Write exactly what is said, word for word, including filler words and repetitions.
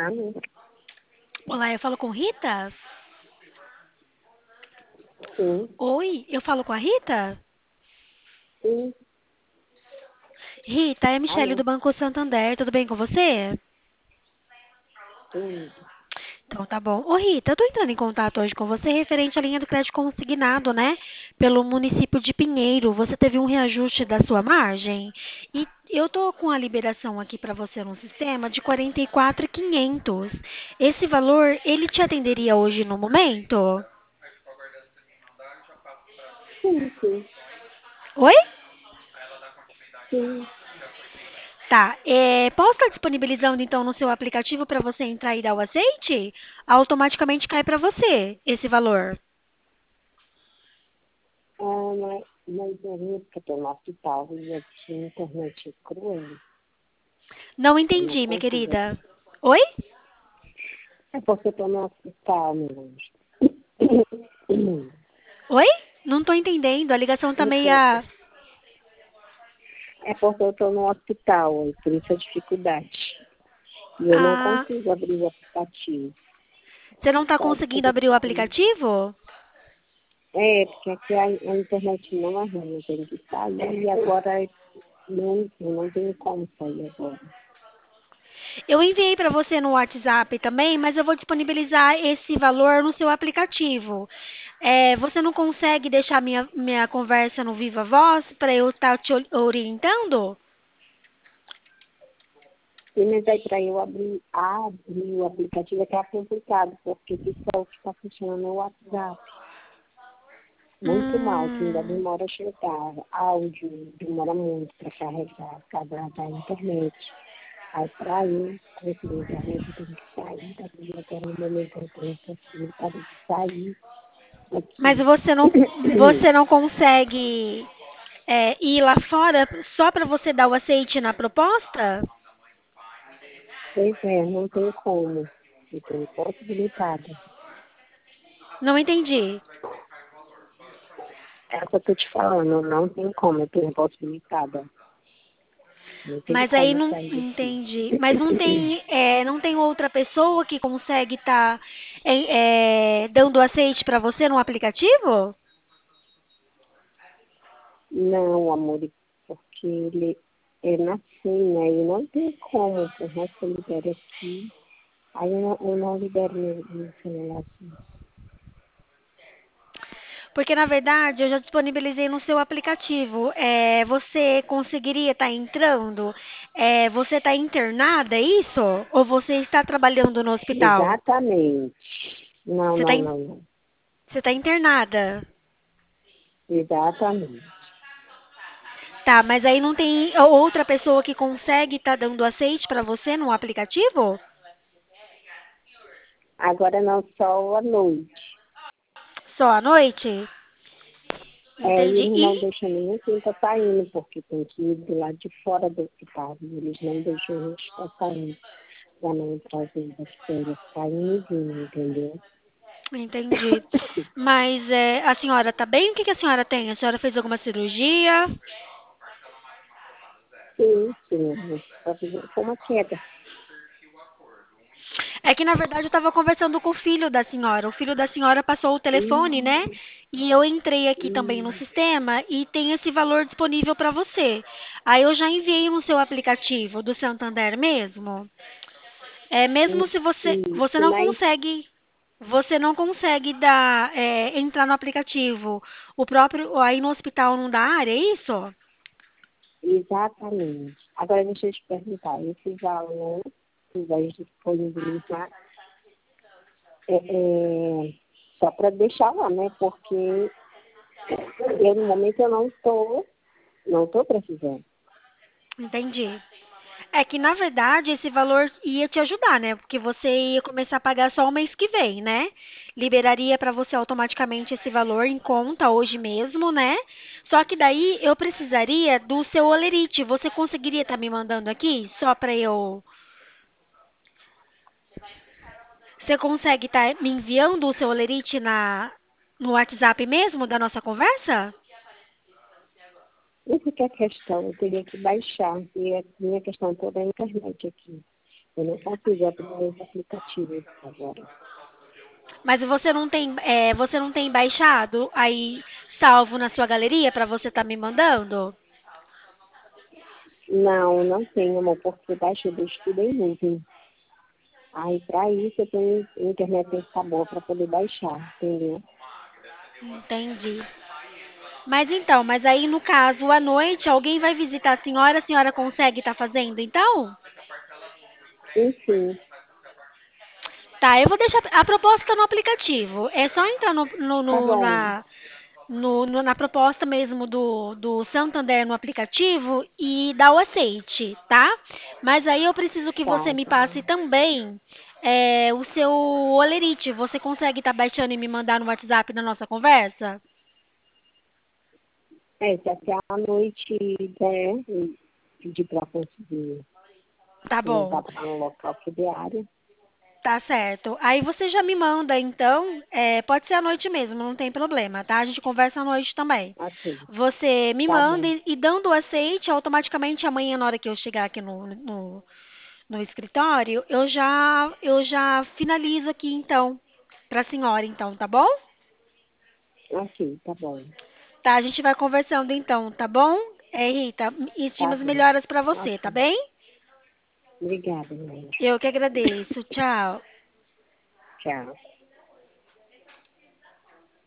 Alô? Olá, eu falo com Rita? Sim, Oi, eu falo com a Rita? sim, Rita, é a Michele do alô? Banco Santander, tudo bem com você? Tudo. Então tá bom. Ô Rita, eu tô entrando em contato hoje com você referente à linha do crédito consignado, né? Pelo município de Pinheiro. Você teve um reajuste da sua margem? E eu tô com a liberação aqui para você no sistema de quarenta e quatro mil e quinhentos. Esse valor, ele te atenderia hoje no momento? Sim, sim, Oi? sim. Tá, é, posso estar disponibilizando então no seu aplicativo para você entrar e dar o aceite? Automaticamente cai para você esse valor. Ah, mas, mas eu vi que eu tô no hospital e aqui a internet é cruel. Não Eu não entendi, minha consigo abrir. querida. Oi? É porque eu tô no hospital, meu anjo. Oi? Não estou entendendo, a ligação tá Eu tô- meia. É porque eu tô no hospital, e por isso a dificuldade. E eu não Ah, consigo abrir o aplicativo. você não está Só conseguindo depois eu abrir o sair. aplicativo? É, porque aqui a, a internet não é ruim, eu tenho que sair e agora não, eu não tenho como sair agora. Eu enviei para você no WhatsApp também, mas eu vou disponibilizar esse valor no seu aplicativo. É, você não consegue deixar minha, minha conversa no Viva Voz para eu estar te ori- orientando? E mas aí para eu abrir, abrir o aplicativo é que é complicado, porque só o que está funcionando é o WhatsApp. Muito mal, que ainda Hum. demora a chegar. Áudio demora muito para carregar, por causa da internet. Aí para eu conseguir internet eu tenho que sair daqui. Agora no momento eu tenho possibilidade de sair Mas daqui. você não, você não consegue é, ir lá fora só para você dar o aceite na proposta? Pois é, não tem como. Eu tenho possibilidade. Não entendi. É o que eu tô te falando, não tem como, eu tenho possibilidade. Não tem Mas aí como não sair daqui. entendi. Mas não tem, é, não tem outra pessoa que consegue estar dando aceite para você no aplicativo? Não, amor, porque ele é na né? E não tem como, por mais que eu libere aqui. Aí eu não, eu não libero meu, meu celular aqui. Porque na verdade eu já disponibilizei no seu aplicativo. É, você conseguiria estar entrando? É, você está internada, é isso? Ou você está trabalhando no hospital? Exatamente. Não, Você está não, não, não. você tá internada? Exatamente. Tá, mas aí não tem outra pessoa que consegue estar dando aceite para você no aplicativo? Agora não só à noite. Só à noite? É, e Entendi. eles não E deixam ninguém quem está saindo, porque tem que ir do lado de fora do hospital. E eles não deixam a gente estar saindo para não trazer bactérias saindo e vindo, entendeu? entendi. Mas é, a senhora tá bem? O que que a senhora tem? A senhora fez alguma cirurgia? Sim, sim. Só fiz- Foi uma queda. É que na verdade eu estava conversando com o filho da senhora. O filho da senhora passou o telefone, né? Hum, E eu entrei aqui também no hum, sistema e tem esse valor disponível para você. Aí eu já enviei no seu aplicativo do Santander mesmo. É, mesmo hum, se você você isso, não mas consegue você não consegue dar é, entrar no aplicativo. O próprio aí no hospital não dá área, é isso? exatamente. Agora deixa eu te perguntar, esse valor que vai disponibilizar é, é só para deixar lá, né? Porque eu no momento eu não estou, não estou precisando. Entendi. É que na verdade esse valor ia te ajudar, né? Porque você ia começar a pagar só o mês que vem, né? Liberaria para você automaticamente esse valor em conta hoje mesmo, né? Só que daí eu precisaria do seu olerite. Você conseguiria estar me mandando aqui só para eu. Você consegue estar me enviando o seu olerite na no WhatsApp mesmo da nossa conversa? Isso que é a questão, eu teria que baixar, e a minha questão toda é a internet aqui. Eu não consigo abrir meus aplicativos agora. Mas você não tem, é, você não tem baixado aí salvo na sua galeria para você estar me mandando? Não, não tenho, amor, porque baixo eu deixo tudo em nuvem. Aí, para isso, eu tenho a internet tem que estar boa para poder baixar, entendeu? Entendi. Mas então, mas aí no caso, à noite, alguém vai visitar a senhora, a senhora consegue estar fazendo, então? Enfim, Tá, eu vou deixar a proposta no aplicativo. É só entrar no, no- tá no- bom, na, no- no- na proposta mesmo do, do Santander no aplicativo e dar o aceite, tá? Mas aí eu preciso que você tá, me tá bom. passe também é, o seu olerite. Você consegue estar baixando e me mandar no WhatsApp da nossa conversa? É, se até a noite der, e pedir para conseguir Tá bom. levar para um local que dê área, Tá certo. Aí você já me manda, então, é, pode ser à noite mesmo, não tem problema, tá? A gente conversa à noite também. ok, Você me tá manda bom, e, e dando o aceite, automaticamente amanhã, na hora que eu chegar aqui no, no, no escritório, eu já, eu já finalizo aqui, então, pra senhora, então, tá bom? ok, tá bom, Tá, a gente vai conversando, então, tá bom? É, Rita, tá estimas bom, melhoras pra você, tá ok. bem? Obrigada, mãe. Eu que agradeço. Tchau. Tchau.